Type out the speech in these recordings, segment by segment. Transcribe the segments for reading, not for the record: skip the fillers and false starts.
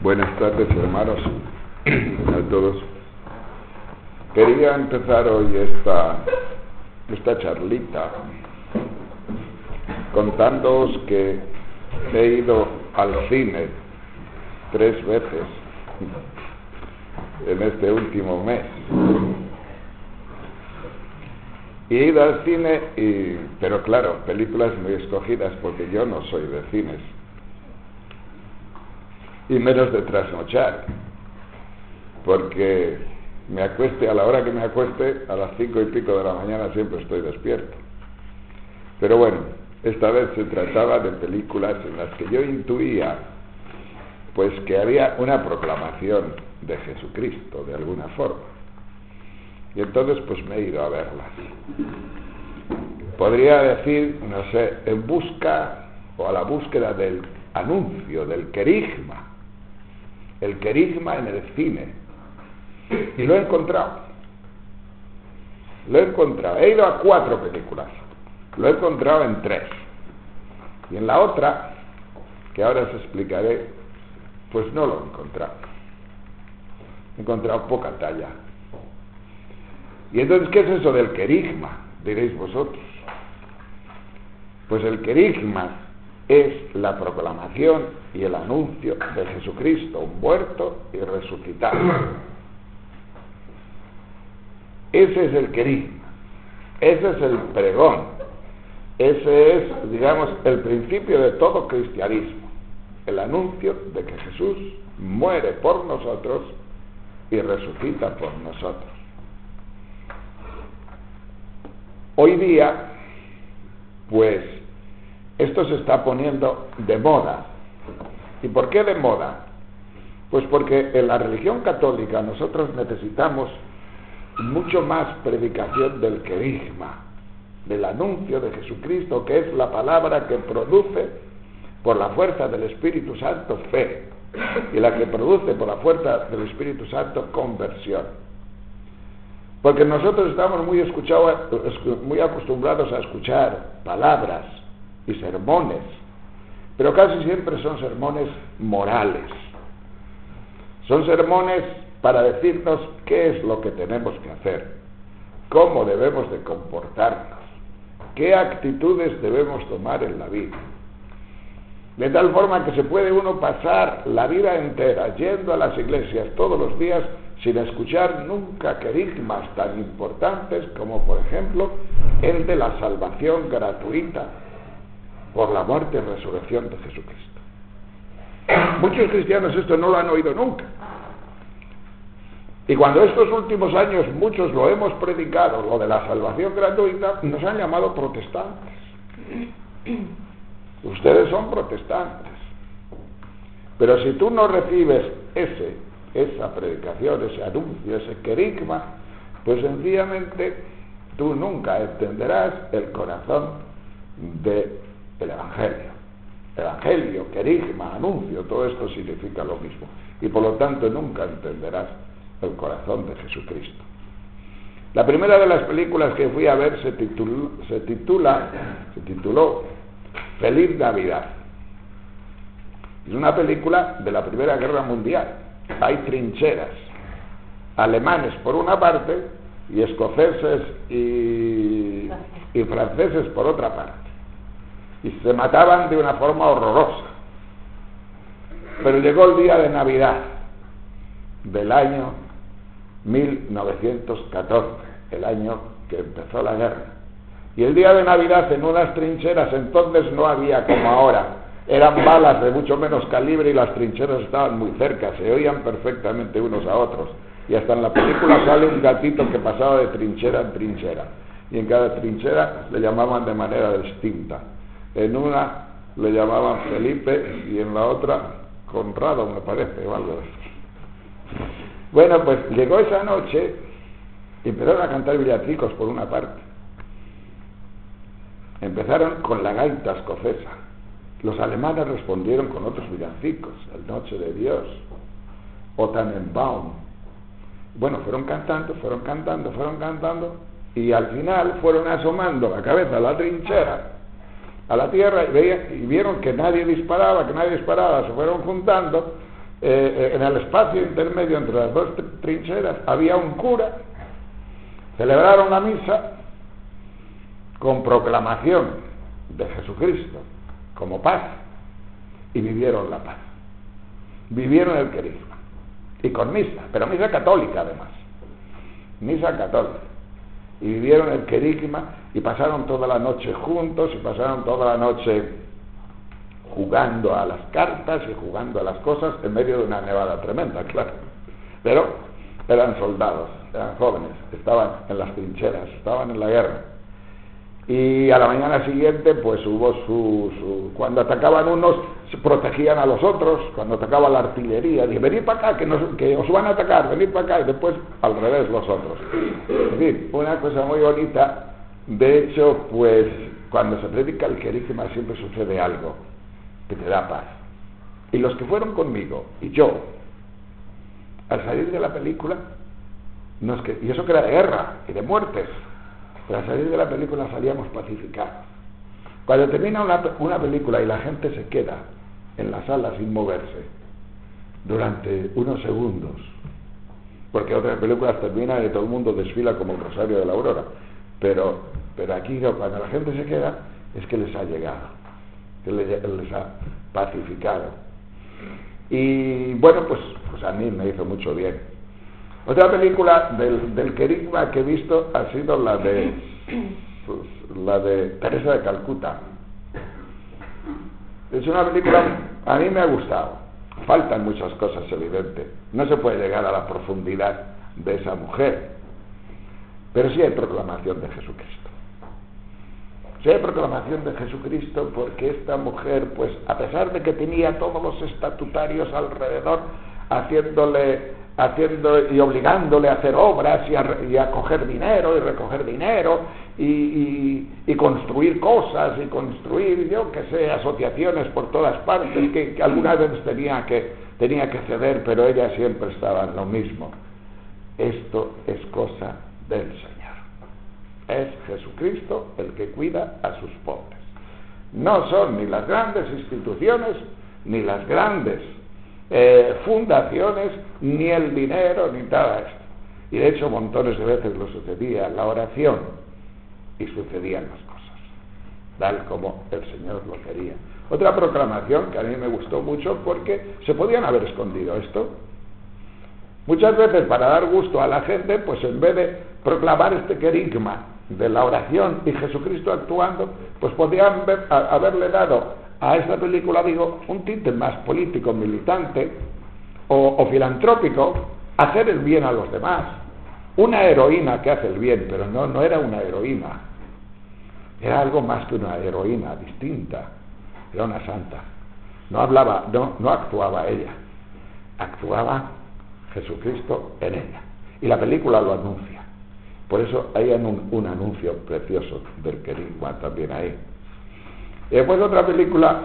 Buenas tardes, hermanos, a todos. Quería empezar hoy esta charlita contándoos que he ido al cine 3 veces en este último mes. Y he ido al cine, pero claro, películas muy escogidas, porque yo no soy de cines, y menos de trasnochar, porque me acueste a la hora que me acueste, a las 5 y pico de la mañana siempre estoy despierto. Pero bueno, esta vez se trataba de películas en las que yo intuía pues que había una proclamación de Jesucristo de alguna forma, y entonces pues me he ido a verlas. Podría decir, no sé, en busca o a la búsqueda del anuncio, del querigma, el querigma en el cine, y lo he encontrado. He ido a 4 películas, lo he encontrado en 3, y en la otra, que ahora os explicaré, pues no lo he encontrado. He encontrado poca talla. Y entonces, ¿qué es eso del querigma?, diréis vosotros. Pues el querigma es la proclamación y el anuncio de Jesucristo muerto y resucitado. Ese es el querigma, ese es el pregón, ese es, digamos, el principio de todo cristianismo, el anuncio de que Jesús muere por nosotros y resucita por nosotros. Hoy día, pues, esto se está poniendo de moda. ¿Y por qué de moda? Pues porque en la religión católica nosotros necesitamos mucho más predicación del querigma, del anuncio de Jesucristo, que es la palabra que produce por la fuerza del Espíritu Santo fe, y la que produce por la fuerza del Espíritu Santo conversión. Porque nosotros estamos muy acostumbrados a escuchar palabras y sermones, pero casi siempre son sermones morales. Son sermones para decirnos qué es lo que tenemos que hacer, cómo debemos de comportarnos, qué actitudes debemos tomar en la vida. De tal forma que se puede uno pasar la vida entera yendo a las iglesias todos los días sin escuchar nunca querigmas tan importantes como, por ejemplo, el de la salvación gratuita por la muerte y resurrección de Jesucristo. Muchos cristianos esto no lo han oído nunca. Y cuando estos últimos años muchos lo hemos predicado, lo de la salvación gratuita, nos han llamado protestantes. Ustedes son protestantes. Pero si tú no recibes esa predicación, ese anuncio, ese querigma, pues sencillamente tú nunca entenderás el corazón del Evangelio. Evangelio, querigma, anuncio, todo esto significa lo mismo. Y por lo tanto nunca entenderás el corazón de Jesucristo. La primera de las películas que fui a ver se tituló Feliz Navidad. Es una película de la Primera Guerra Mundial. Hay trincheras, alemanes por una parte y escoceses y franceses por otra parte, y se mataban de una forma horrorosa. Pero llegó el día de Navidad del año 1914, el año que empezó la guerra, y el día de Navidad en unas trincheras, entonces no había como ahora, eran balas de mucho menos calibre y las trincheras estaban muy cerca, se oían perfectamente unos a otros, y hasta en la película sale un gatito que pasaba de trinchera en trinchera, y en cada trinchera le llamaban de manera distinta. En una le llamaban Felipe y en la otra Conrado, me parece, o algo así. Bueno, pues llegó esa noche y empezaron a cantar villancicos por una parte. Empezaron con la gaita escocesa. Los alemanes respondieron con otros villancicos, El Noche de Dios, O Tannenbaum. Bueno, fueron cantando, y al final fueron asomando la cabeza a la trinchera, a la tierra, y vieron que nadie disparaba, se fueron juntando, en el espacio intermedio entre las dos trincheras había un cura, celebraron la misa con proclamación de Jesucristo como paz y vivieron la paz, vivieron el querigma y con misa, pero misa católica además, misa católica, y vivieron el querigma y pasaron toda la noche juntos y pasaron toda la noche jugando a las cartas y jugando a las cosas en medio de una nevada tremenda, claro, pero eran soldados, eran jóvenes, estaban en las trincheras, estaban en la guerra. Y a la mañana siguiente pues hubo cuando atacaban unos se protegían a los otros, cuando atacaba la artillería, dije, venid para acá que os van a atacar, venid para acá, y después al revés los otros. Es decir, una cosa muy bonita. De hecho, pues cuando se predica el querigma siempre sucede algo que te da paz. Y los que fueron conmigo y yo, al salir de la película, y eso que era de guerra y de muertes, pero al salir de la película salíamos pacificados. Cuando termina una película y la gente se queda en la sala sin moverse durante unos segundos, porque otras películas terminan y todo el mundo desfila como el Rosario de la Aurora, pero aquí no, cuando la gente se queda es que les ha llegado, que les ha pacificado. Y bueno, pues a mí me hizo mucho bien. Otra película del querigma que he visto ha sido la de Teresa de Calcuta. Es una película, a mí me ha gustado. Faltan muchas cosas, evidente. No se puede llegar a la profundidad de esa mujer, pero sí hay proclamación de Jesucristo. Sí hay proclamación de Jesucristo, porque esta mujer, pues a pesar de que tenía todos los estatutarios alrededor haciendo y obligándole a hacer obras y a coger dinero y recoger dinero y construir cosas y construir, yo que sé, asociaciones por todas partes que algunas veces tenía que ceder, pero ella siempre estaba en lo mismo. Esto es cosa del Señor. Es Jesucristo el que cuida a sus pobres. No son ni las grandes instituciones ni las grandes fundaciones, ni el dinero, ni nada esto. Y de hecho montones de veces lo sucedía la oración y sucedían las cosas tal como el Señor lo quería. Otra proclamación que a mí me gustó mucho, porque se podían haber escondido esto. Muchas veces, para dar gusto a la gente, pues en vez de proclamar este querigma de la oración y Jesucristo actuando, pues podían haberle dado a esta película, digo, un tinte más político, militante o filantrópico, hacer el bien a los demás. Una heroína que hace el bien, pero no era una heroína, era algo más que una heroína, distinta, era una santa. No actuaba ella, actuaba Jesucristo en ella, y la película lo anuncia. Por eso hay un anuncio precioso del querigma también ahí. Y después otra película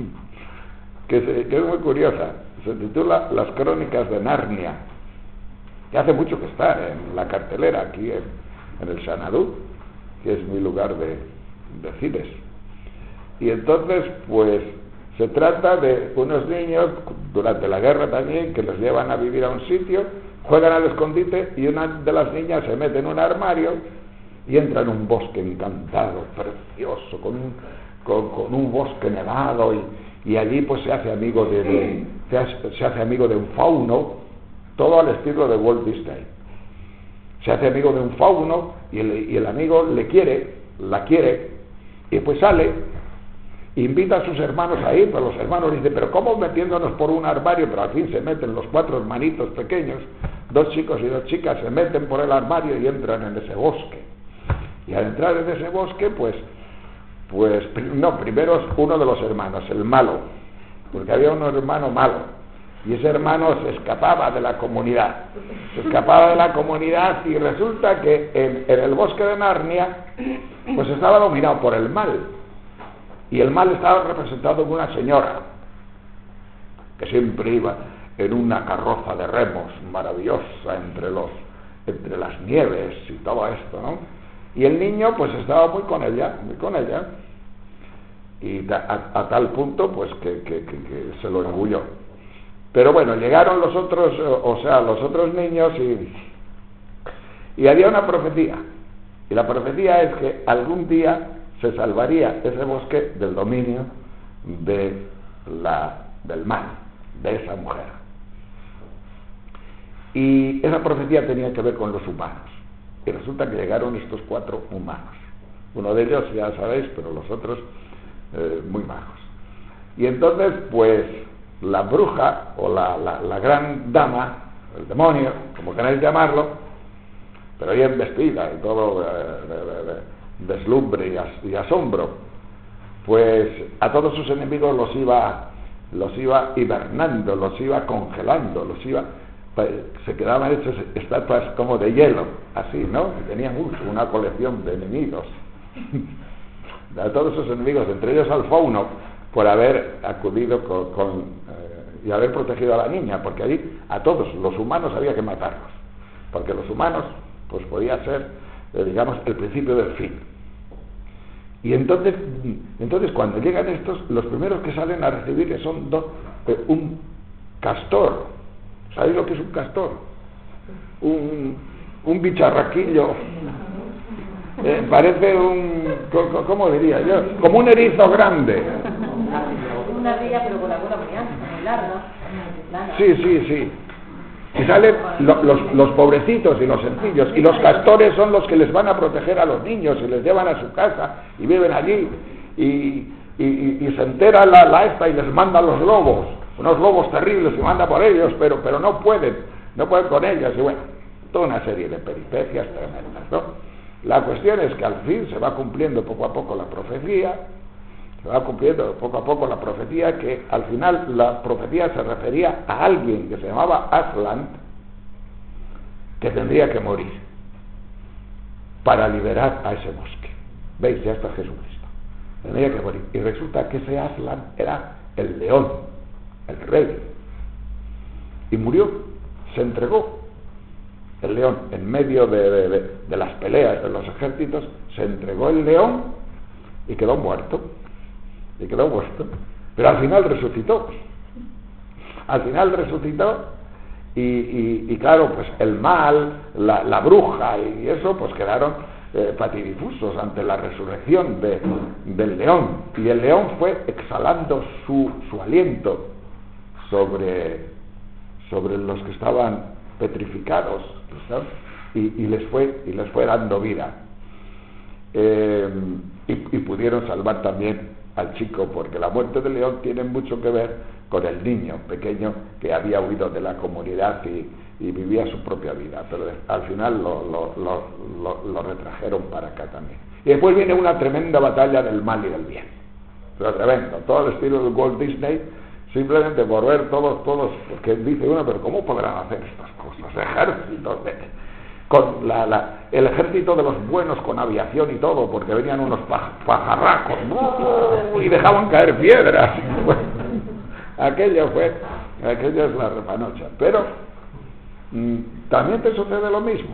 que es muy curiosa, se titula Las Crónicas de Narnia, que hace mucho que está en la cartelera aquí en el Xanadu, que es mi lugar de cines. Y entonces pues se trata de unos niños durante la guerra también, que los llevan a vivir a un sitio, juegan al escondite y una de las niñas se mete en un armario y entra en un bosque encantado, precioso, con un bosque nevado, y allí pues se hace amigo de un fauno, todo al estilo de Walt Disney. Se hace amigo de un fauno y el amigo la quiere, y pues sale, invita a sus hermanos a ir, pero los hermanos dicen, pero ¿cómo metiéndonos por un armario? Pero al fin se meten los 4 hermanitos pequeños, 2 chicos y 2 chicas, se meten por el armario y entran en ese bosque. Y al entrar en ese bosque, primero es uno de los hermanos, el malo, porque había un hermano malo, y ese hermano se escapaba de la comunidad, y resulta que en el bosque de Narnia, pues estaba dominado por el mal, y el mal estaba representado en una señora, que siempre iba en una carroza de remos maravillosa entre las nieves y todo esto, ¿no? Y el niño pues estaba muy con ella, y a tal punto pues que se lo engulló. Pero bueno, llegaron los otros, o sea, los otros niños y había una profecía. Y la profecía es que algún día se salvaría ese bosque del dominio del mal, de esa mujer. Y esa profecía tenía que ver con los humanos. Y resulta que llegaron estos 4 humanos. Uno de ellos ya sabéis, pero los otros muy majos. Y entonces, pues, la bruja o la gran dama, el demonio, como queráis llamarlo, pero bien vestida y todo deslumbre y asombro, pues a todos sus enemigos los iba hibernando, los iba congelando, se quedaban hechos estatuas como de hielo, así, ¿no? Y tenían una colección de enemigos. A todos sus enemigos, entre ellos al fauno, por haber acudido y haber protegido a la niña, porque allí a todos los humanos había que matarlos, porque los humanos pues podía ser, digamos, el principio del fin. Y entonces cuando llegan estos, los primeros que salen a recibir son un castor. ¿Sabéis lo que es un castor? Un bicharraquillo. Parece ¿cómo diría yo? Como un erizo grande. Una ardilla, pero con la cola muy ancha, muy larga. Sí. Y salen los pobrecitos y los sencillos, y los castores son los que les van a proteger a los niños y les llevan a su casa y viven allí y se entera la esta y les manda los lobos, unos lobos terribles, y manda por ellos, pero no pueden con ellos, y bueno, toda una serie de peripecias tremendas, ¿no? La cuestión es que al fin se va cumpliendo poco a poco la profecía, que al final la profecía se refería a alguien que se llamaba Aslan, que tendría que morir para liberar a ese bosque. ¿Veis? Ya está Jesucristo. Tendría que morir. Y resulta que ese Aslan era el león, el rey. Y murió, se entregó. El león, en medio de las peleas de los ejércitos, se entregó el león y quedó muerto. Pero al final resucitó. Y claro, pues el mal, la bruja y eso, pues quedaron patidifusos ante la resurrección del león. Y el león fue exhalando su aliento sobre los que estaban petrificados, ¿sabes? Y les fue dando vida. Y pudieron salvar también al chico, porque la muerte del león tiene mucho que ver con el niño pequeño que había huido de la comunidad y vivía su propia vida, pero al final lo retrajeron para acá también. Y después viene una tremenda batalla del mal y del bien, pero tremendo, todo el estilo de Walt Disney, simplemente por ver todos, porque dice uno, pero ¿cómo podrán hacer estas cosas? Ejércitos con el ejército de los buenos, con aviación y todo, porque venían unos pajarracos y dejaban caer piedras. Bueno, aquello es la repanocha. Pero también te sucede lo mismo,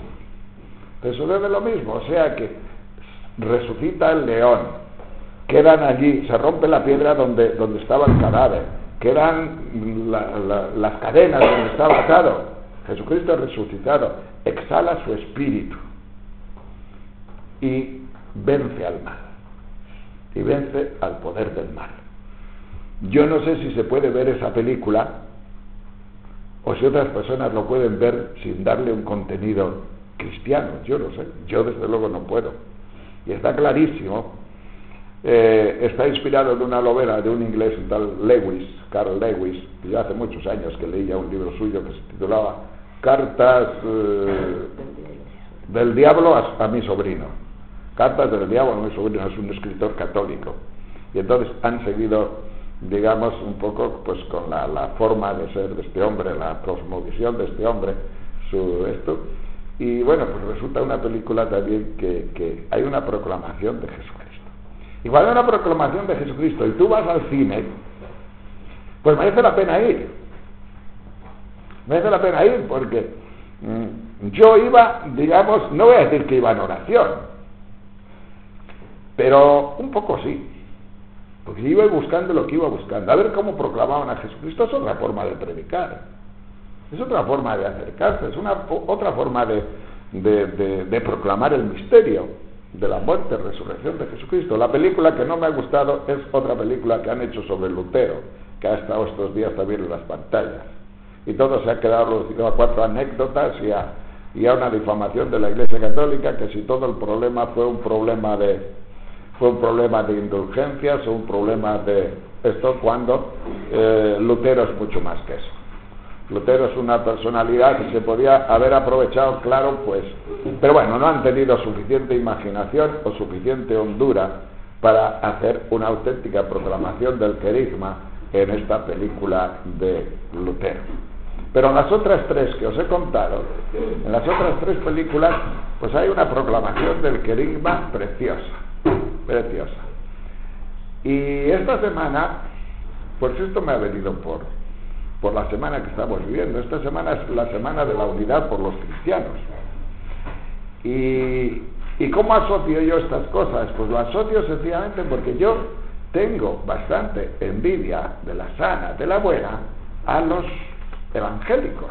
o sea que resucita el león, quedan allí, se rompe la piedra donde estaba el cadáver, quedan las cadenas donde estaba atado. Jesucristo resucitado exhala su espíritu y vence al mal, y vence al poder del mal. Yo no sé si se puede ver esa película o si otras personas lo pueden ver sin darle un contenido cristiano. Yo no sé, yo desde luego no puedo. Y está clarísimo, está inspirado en una novela de un inglés, un tal Carl Lewis, que ya hace muchos años que leía un libro suyo que se titulaba Cartas del diablo a mi sobrino. Cartas del diablo a mi sobrino. Es un escritor católico, y entonces han seguido, digamos, un poco pues con la forma de ser de este hombre, la cosmovisión de este hombre, y bueno, pues resulta una película también que hay una proclamación de Jesucristo. Y cuando hay una proclamación de Jesucristo y tú vas al cine, pues merece la pena ir. Porque yo iba, digamos, no voy a decir que iba en oración, pero un poco sí. Porque iba buscando lo que iba buscando. A ver cómo proclamaban a Jesucristo. Es otra forma de predicar. Es otra forma de acercarse. Es otra forma de proclamar el misterio de la muerte y resurrección de Jesucristo. La película que no me ha gustado es otra película que han hecho sobre Lutero, que ha estado estos días también en las pantallas. Y todo se ha quedado reducido a 4 anécdotas y a una difamación de la Iglesia Católica, que si todo el problema fue un problema de indulgencias o un problema de esto, cuando Lutero es mucho más que eso. Lutero es una personalidad que se podía haber aprovechado, claro, pues, pero bueno, no han tenido suficiente imaginación o suficiente hondura para hacer una auténtica proclamación del querigma en esta película de Lutero. Pero en las otras 3 que os he contado, en las otras 3 películas, pues hay una proclamación del querigma preciosa, preciosa. Y esta semana, pues esto me ha venido por la semana que estamos viviendo. Esta semana es la semana de la unidad por los cristianos. ¿Y cómo asocio yo estas cosas? Pues lo asocio sencillamente porque yo tengo bastante envidia de la sana, de la buena, a los evangélicos.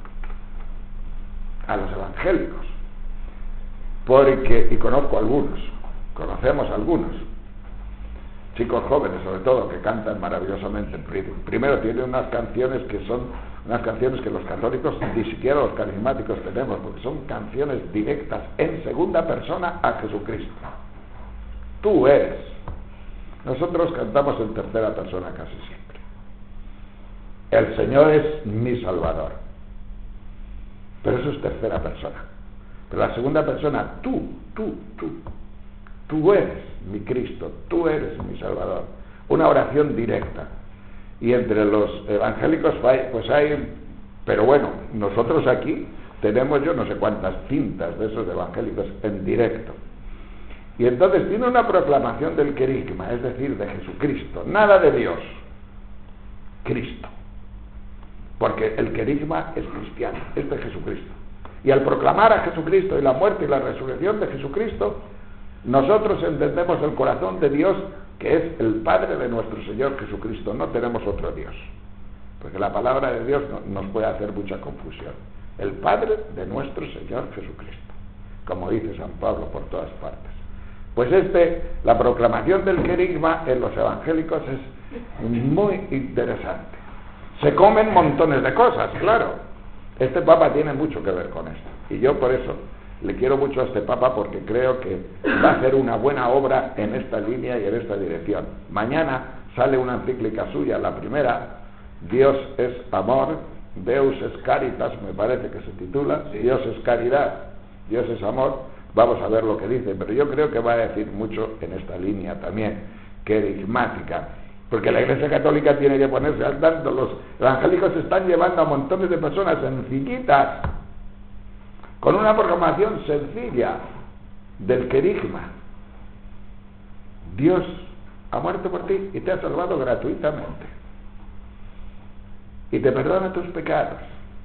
A los evangélicos. Porque, y conozco algunos, conocemos algunos, chicos jóvenes sobre todo, que cantan maravillosamente. Primero tienen unas canciones que son unas canciones que los católicos, ni siquiera los carismáticos tenemos, porque son canciones directas en segunda persona a Jesucristo. Tú eres. Nosotros cantamos en tercera persona casi siempre. El Señor es mi Salvador. Pero eso es tercera persona. Pero la segunda persona, tú eres mi Cristo, tú eres mi Salvador. Una oración directa. Y entre los evangélicos pues hay, pero bueno, nosotros aquí tenemos yo no sé cuántas cintas de esos evangélicos en directo. Y entonces tiene una proclamación del querigma, es decir, de Jesucristo, nada de Dios, Cristo. Porque el querigma es cristiano, es de Jesucristo. Y al proclamar a Jesucristo y la muerte y la resurrección de Jesucristo, nosotros entendemos el corazón de Dios, que es el Padre de nuestro Señor Jesucristo. No tenemos otro Dios, porque la palabra de Dios nos puede hacer mucha confusión. El Padre de nuestro Señor Jesucristo, como dice San Pablo por todas partes. Pues la proclamación del querigma en los evangélicos es muy interesante. Se comen montones de cosas, claro. Este Papa tiene mucho que ver con esto, y yo por eso le quiero mucho a este Papa, porque creo que va a hacer una buena obra en esta línea y en esta dirección. Mañana sale una encíclica suya, la primera, Dios es amor, Deus es caritas, me parece que se titula, Dios es caridad, Dios es amor. Vamos a ver lo que dice, pero yo creo que va a decir mucho en esta línea también, querigmática, porque la Iglesia Católica tiene que ponerse al tanto. Los evangélicos se están llevando a montones de personas sencillitas, con una proclamación sencilla del querigma. Dios ha muerto por ti y te ha salvado gratuitamente, y te perdona tus pecados,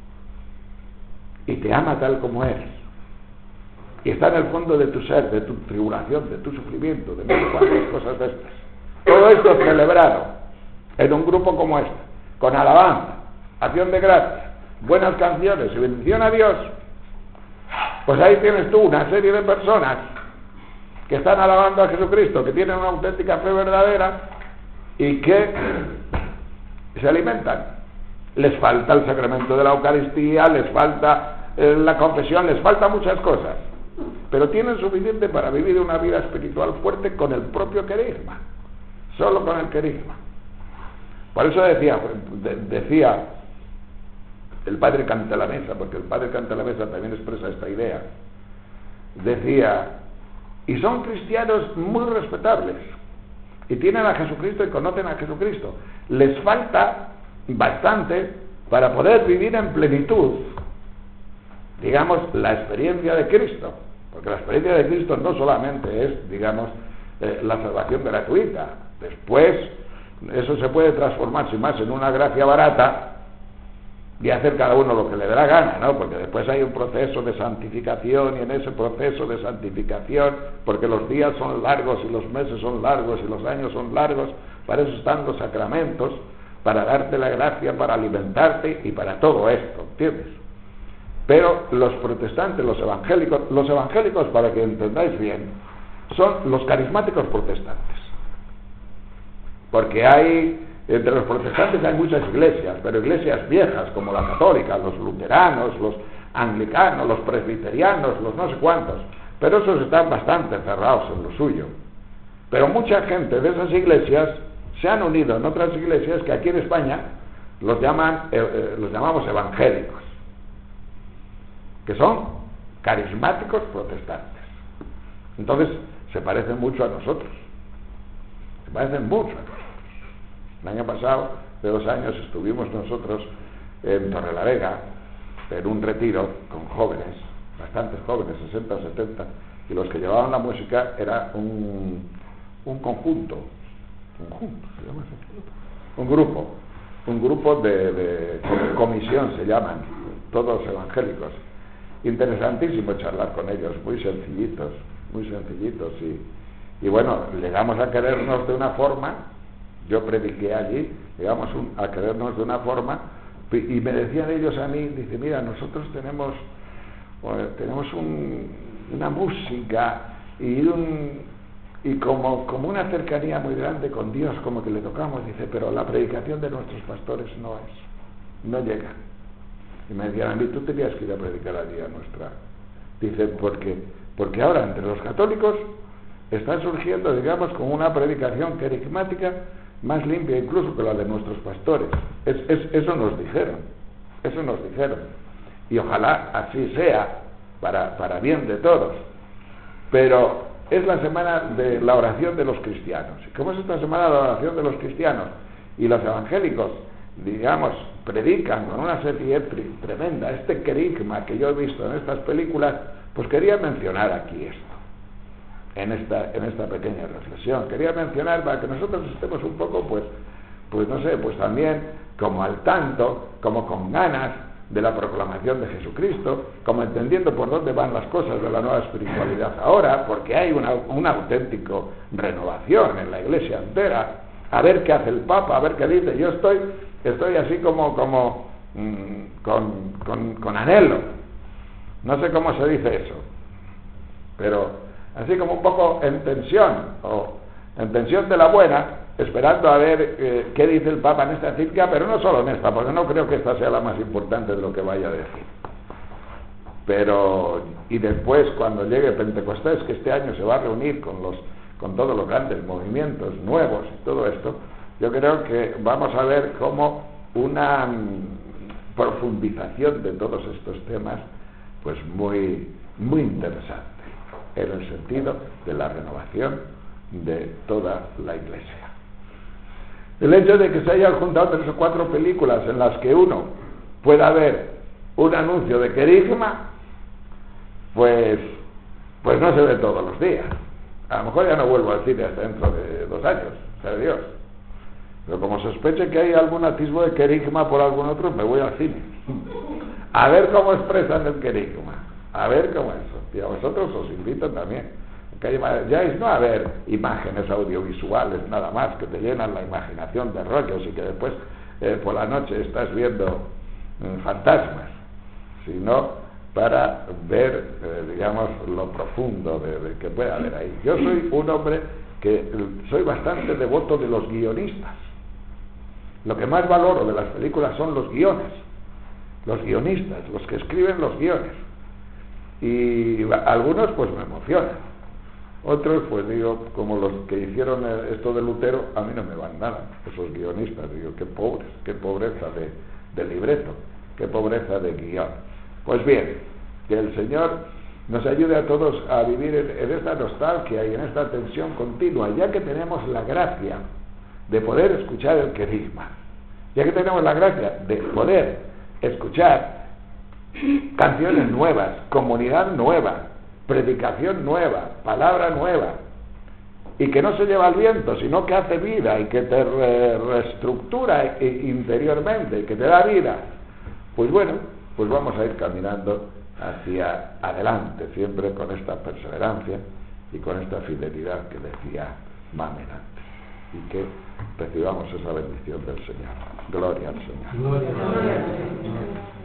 y te ama tal como eres, y está en el fondo de tu ser, de tu tribulación, de tu sufrimiento, de no sé cuántas cosas de estas. Todo esto celebrado en un grupo como este, con alabanza, acción de gracias, buenas canciones y bendición a Dios. Pues ahí tienes tú una serie de personas que están alabando a Jesucristo, que tienen una auténtica fe verdadera y que se alimentan. Les falta el sacramento de la Eucaristía, les falta la confesión, les falta muchas cosas, pero tienen suficiente para vivir una vida espiritual fuerte con el propio querigma, solo con el querigma. Por eso decía el padre Cantalamessa, porque el padre Cantalamessa también expresa esta idea, decía, y son cristianos muy respetables, y tienen a Jesucristo y conocen a Jesucristo, les falta bastante para poder vivir en plenitud, digamos, la experiencia de Cristo, porque la experiencia de Cristo no solamente es, digamos, la salvación gratuita. Después eso se puede transformar, sin más, en una gracia barata y hacer cada uno lo que le dé la gana, ¿no? Porque después hay un proceso de santificación, y en ese proceso de santificación, porque los días son largos y los meses son largos y los años son largos, para eso están los sacramentos, para darte la gracia, para alimentarte y para todo esto, ¿entiendes? Pero los protestantes, los evangélicos, para que entendáis bien, son los carismáticos protestantes. Porque entre los protestantes hay muchas iglesias, pero iglesias viejas, como la católica, los luteranos, los anglicanos, los presbiterianos, los no sé cuántos, pero esos están bastante cerrados en lo suyo. Pero mucha gente de esas iglesias se han unido en otras iglesias que aquí en España los llamamos evangélicos, que son carismáticos protestantes. Entonces se parecen mucho a nosotros, se parecen mucho a nosotros. El año pasado, de 2 años, estuvimos nosotros en Torrelavega en un retiro con jóvenes, bastantes jóvenes, 60 o 70, y los que llevaban la música era un conjunto, se llama así, un grupo de comisión, se llaman, todos evangélicos. Interesantísimo charlar con ellos, muy sencillitos, y bueno, llegamos a querernos de una forma. Yo prediqué allí, llegamos a querernos de una forma, y me decían ellos a mí, dice, mira, nosotros tenemos una música y como una cercanía muy grande con Dios, como que le tocamos, dice, pero la predicación de nuestros pastores no llega. Y me decían a mí, tú tenías que ir a predicar allí a nuestra. Dice, porque ahora entre los católicos está surgiendo, digamos, como una predicación carismática más limpia incluso que la de nuestros pastores. Eso nos dijeron, y ojalá así sea, para bien de todos. Pero es la semana de la oración de los cristianos, y como es esta semana de la oración de los cristianos, y los evangélicos, digamos, predican con una sencillez tremenda este querigma que yo he visto en estas películas, pues quería mencionar aquí esto. En esta pequeña reflexión quería mencionar para que nosotros estemos un poco pues no sé, pues también como al tanto, como con ganas de la proclamación de Jesucristo, como entendiendo por dónde van las cosas de la nueva espiritualidad ahora, porque hay una auténtica renovación en la iglesia entera, a ver qué hace el Papa, a ver qué dice. Yo estoy así como con anhelo, no sé cómo se dice eso, pero así como un poco en tensión de la buena, esperando a ver qué dice el Papa en esta encíclica, pero no solo en esta, porque no creo que esta sea la más importante de lo que vaya a decir. Pero, y después, cuando llegue Pentecostés, que este año se va a reunir con todos los grandes movimientos nuevos y todo esto, yo creo que vamos a ver como una profundización de todos estos temas, pues muy, muy interesante, en el sentido de la renovación de toda la Iglesia. El hecho de que se hayan juntado 3 o 4 películas en las que uno pueda ver un anuncio de querigma, pues no se ve todos los días. A lo mejor ya no vuelvo al cine hasta dentro de 2 años, sabe Dios. Pero como sospeche que hay algún atisbo de querigma por algún otro, me voy al cine. A ver cómo expresan el querigma. A ver cómo es. Y a vosotros os invito también. Ya es no haber imágenes audiovisuales nada más que te llenan la imaginación de rollos y que después por la noche estás viendo fantasmas, sino para ver, digamos, lo profundo de que puede haber ahí. Yo soy un hombre que soy bastante devoto de los guionistas. Lo que más valoro de las películas son los guiones, los guionistas, los que escriben los guiones. Y algunos pues me emocionan. Otros, pues digo, como los que hicieron esto de Lutero, a mí no me van nada, esos guionistas. Digo, qué pobres, qué pobreza de libreto, qué pobreza de guión. Pues bien, que el Señor nos ayude a todos a vivir en esta nostalgia y en esta tensión continua, ya que tenemos la gracia de poder escuchar el querigma, ya que tenemos la gracia de poder escuchar canciones nuevas, comunidad nueva, predicación nueva, palabra nueva, y que no se lleva al viento, sino que hace vida y que te reestructura interiormente y que te da vida. Pues bueno, pues vamos a ir caminando hacia adelante, siempre con esta perseverancia y con esta fidelidad que decía Mamen antes. y que recibamos esa bendición del Señor. Gloria al Señor. Gloria al Señor.